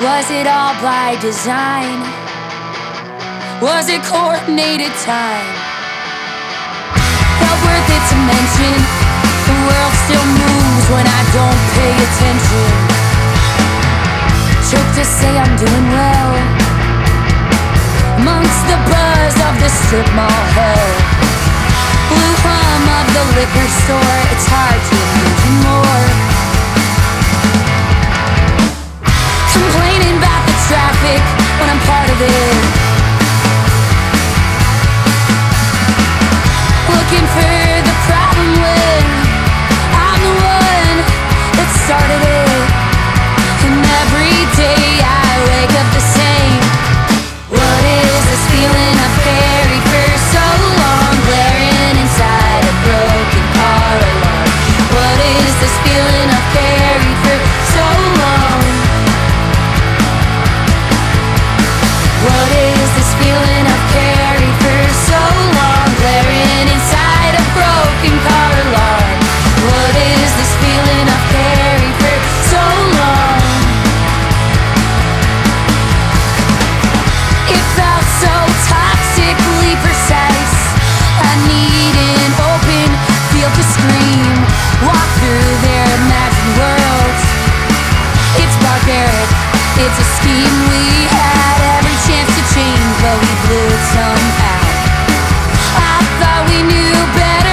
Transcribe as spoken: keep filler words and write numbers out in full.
Was it all by design? Was it coordinated time? Felt worth it to mention the world still moves when I don't pay attention. Joke to say I'm doing well amongst the buzz of the strip mall hell. Blue hum of the liquor store, it's hard to imagine more. Complaining about the traffic when I'm part of it. Looking for the problem when I'm the one that started it. And every day I wake up the same. What is this feeling I've carried for so long, blaring inside a broken car alarm? What is this feeling I've carried for so long? What is this feeling I've carried for so long, blaring inside a broken car alarm? What is this feeling I've carried for so long? It felt so toxically precise. I need an open field to scream, walk through their imagined worlds. It's barbaric, it's a scheme. We had every chance to change, but we blew it somehow. I thought we knew better